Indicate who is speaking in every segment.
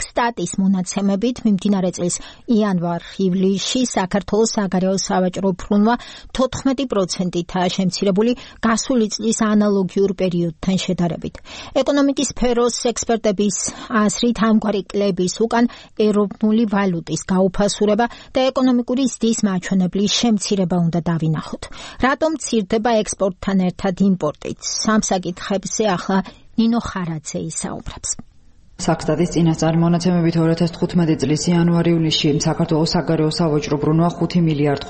Speaker 1: ექსტატის მონაცემებით მიმდინარე წლის იანვარ-ივლისში საქართველოს საგარეო სავაჭრო ბრუნვა 14%-აა შემცირებული გასული წლის ანალოგიურ პერიოდთან შედარებით. ეკონომიკის სფეროს ექსპერტების აზრით ამგვარი კლების უკან ეროვნული ვალუტის გაუფასურება და ეკონომიკური ზრდის მაჩვენებლის შემცირება უნდა დავინახოთ. რატომ მცირდება ექსპორტთან ერთად იმპორტიც? ამ საკითხებზე ახლა ნინო ხარაძე ისაუბრებს.
Speaker 2: Საქსტატის წინასწარი მონაცემებით 2015 წლის იანვარ-ივლისში საქართველოს საგარეო სავაჭრო ბრუნვა 5 მილიარდ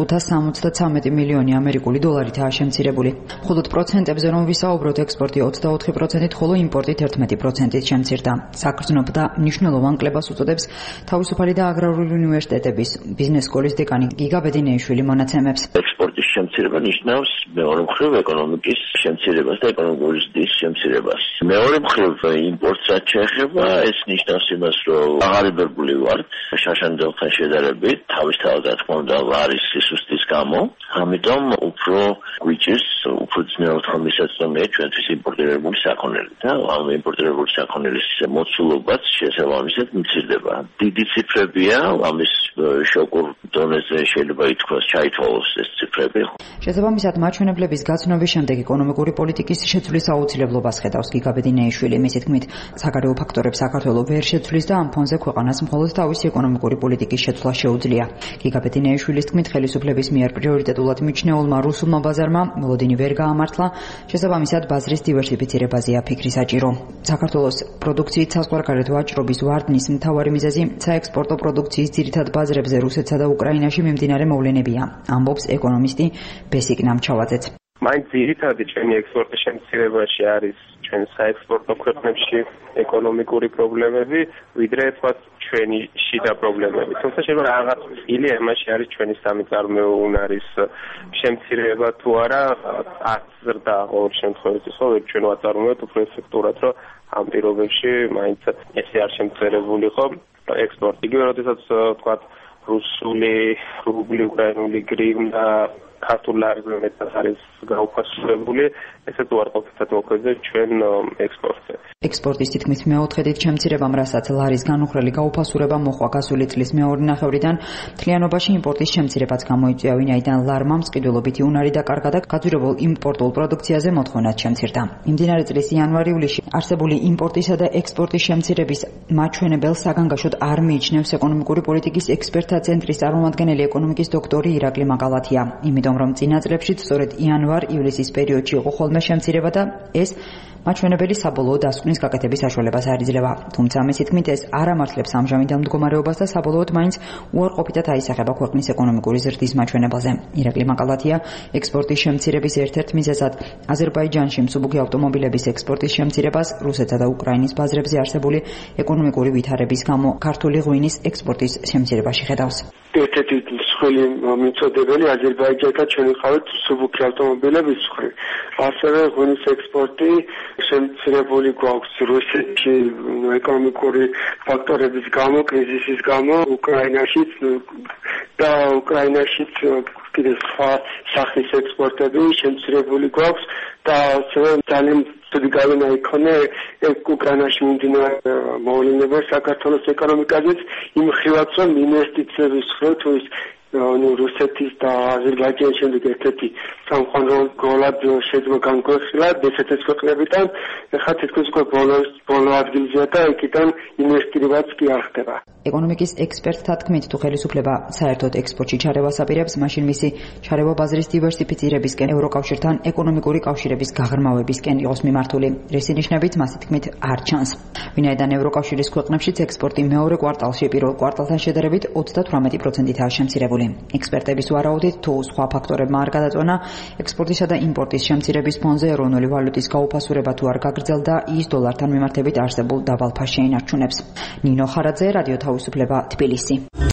Speaker 2: 573 მილიონი ამერიკული დოლარითაა შემცირებული. მხოლოდ პროცენტებზე რომ ვისაუბროთ, ექსპორტი 24%-ით, ხოლო იმპორტი 11%-ით შემცირდა. საგრძნობ და მნიშვნელოვან კლებას უწოდებს თავისუფალი და აგრარული უნივერსიტეტების ბიზნეს სკოლის დეკანი გიგა ბედინეიშვილი მონაცემებს.
Speaker 3: ექსპორტის შემცირება ნიშნავს მეორე მხრივ ეკონომიკის შემცირებას და ეკონომიკური ზრდის შემცირებას. მეორე მხრივ იმპორტსაც შეეხება ეს ნიშნავს იმას, რომ აღარებებული ვართ შაშანდელთან შედარებით, თავისთავად რა თქმა უნდა არის სისუსტის გამო, ამიტომ უფრო გვიჭირს, უფრო ძნელად ხმისაწვდომია ჩვენთვის იმპორტირებული საქონელი და ამ იმპორტირებული საქონელის მოცულობაც შესაბამისად მცირდება. დიდი ციფრებია, ამის შოკურ დონეზე შეიძლება ითქვას ჩაითვალოს ეს ციფრები.
Speaker 2: შესაბამისად მაჩვენებლების გაცნობის შემდეგ ეკონომიკური პოლიტიკის შეცვლის აუცილებლობას ხედავს გიგა ბედინეიშვილი. მისი თქმით, საგარეო ფაქტორებს საქართველოს ვერ შეცვლის და ამ ფონზე ქვეყანას მხოლოდ თავისი ეკონომიკური პოლიტიკის შეცვლა შეუძლია. გიგა ბედინეიშვილის თქმით, ხელისუფლების მიერ პრიორიტეტულად მიჩნეულმა რუსულმა ბაზარმა მოლოდინი ვერ გაამართლა, შესაბამისად ბაზრის დივერსიფიცირებაზეა ფიქრი საჭირო. საქართველოს პროდუქციით საზღვარგარეთ ვაჭრობის ვარდნის მთავარი მიზეზი საექსპორტო პროდუქციის ძირითად ბაზრებზე რუსეთსა და უკრაინაში მიმდინარე მოვლენებია, ამბობს ეკონომისტი ბესიკ ნამჩავაძეც.
Speaker 4: მაინც ძირითადი ჩემი ექსპორტის შემცირებაში არის ჩვენ საექსპორტო ქვეყნებში ეკონომიკური პრობლემები, ვიდრე თქვათ ჩვენი შიდა პრობლემები. თუმცა შეიძლება რაღაც ხილია იმაში არის ჩვენი სამიწარმოო უნარის შემცირება თუ არა, არც ზრდა ყოველ შემთხვევაში, ხო, ჩვენ ვაწარმოებთ უფრო ეფექტურად, რომ ამ პირობებში მაინც ესე არ შემცირებულიყო ექსპორტი. იგივე როდესაც თქვათ რუსული რუბლი, უკრაინული გრივნა ქართულ ლარზე მეტად არის გაუფასურებული, ესეც უარყოფითად მოქმედებს ჩვენ ექსპორტზე.
Speaker 2: ექსპორტის თითქმის მეოთხედით შემცირებამ, რასაც ლარის განუხრელი გაუფასურება მოჰყვა გასული წლის მეორე ნახევრიდან, მთლიანობაში იმპორტის შემცირებაც გამოიწვია, ვინაიდან ლარმა მსყიდველობითი უნარი დაკარგა და გაძვირებულ იმპორტულ პროდუქციაზე მოთხოვნაც შემცირდა. მიმდინარე წლის იანვარ-ივლისში არსებული იმპორტისა და ექსპორტის შემცირების მაჩვენებელს საგანგაშოდ არ მიიჩნევს ეკონომიკური პოლიტიკის ექსპერტთა ცენტრის წარმომადგენელი ეკონომიკის დოქტორი ირაკლი მაკალათია. იმიტომ რომ წინა წლებშიც სწორედ იანვარ-ივლისის პერიოდში იყო ხოლმე შემცირება და ეს მაჩვენებელი საბოლოო დასკვნის გაკეთების საშუალებას არ იძლევა. თუმცა მისი თქმით, ეს არ ამართლებს ამჟამინდელ მდგომარეობას და საბოლოოდ მაინც უარყოფითად აისახება ქვეყნის ეკონომიკური ზრდის მაჩვენებელზე. ირაკლი მაკალათია ექსპორტის შემცირების ერთ-ერთ მიზეზად აზერბაიჯანში მსუბუქი ავტომობილების ექსპორტის შემცირებას, რუსეთსა და უკრაინის ბაზრებზე არსებული ეკონომიკური ვითარების გამო ქართული ღვინის ექსპორტის შემცირებაში ხედავს.
Speaker 5: ერთ-ერთი მსხვილი მიწოდებელი აზერბაიჯანთან ჩვენი ყავით მსუბუქი ავტომობილების მხრივ. ასევე ღვინის ექსპორტი შემცირებული გვაქვს რუსეთში ეკონომიკური ფაქტორების გამო, კრიზისის გამო, უკრაინაშიც და უკრაინაშიც კიდევ სხვა სახის ექსპორტები შემცირებული გვაქვს და ასევე ძალიან ცუდი გავლენა იქონია უკრაინაში მიმდინარე მოვლენებმა საქართველოს ეკონომიკაზეც, იმ ხრივაც რომ ინვესტიციების მხრივ თუ ის რუსეთის და აზერბაიჯანის შემდეგ ერთ-ერთი სამხარო გოლად შეიძლება განგვეხილა ესეთი ქვეყნებიდან, ეხლა თითქოს ბოლო ადგილზეა და იქიდან ინვესტირებაც კი არ ხდება.
Speaker 2: ეკონომიკის ექსპერტთა თქმით, თუ ხელისუფლება საერთოდ ექსპორტში ჩარევას აპირებს, მაშინ მისი ჩარევა ბაზრის დივერსიფიცირებისკენ, ევროკავშირთან ეკონომიკური კავშირების გაღრმავებისკენ იყოს მიმართული. რისი ნიშნებით, მასი თქმით, არ ჩანს. ვინაიდან ევროკავშირის ქვეყნებშიც ექსპორტი მეორე კვარტალში პირველ კვარტალთან შედარებით 38%-ითაა შემცირებული. ექსპერტების ვარაუდით, თუ სხვა ფაქტორებმა არ გადაწყვეტა, ექსპორტისა და იმპორტის შემცირების ფონზე ეროვნული ვალუტის გაუფასურება თუ არ გაგრძელდა, ის დოლართან მიმართებით არსებულ დაბალ ფასს შეინარჩუნებს. ნინო ხარაძე, რადიო თავისუფლება, თბილისი.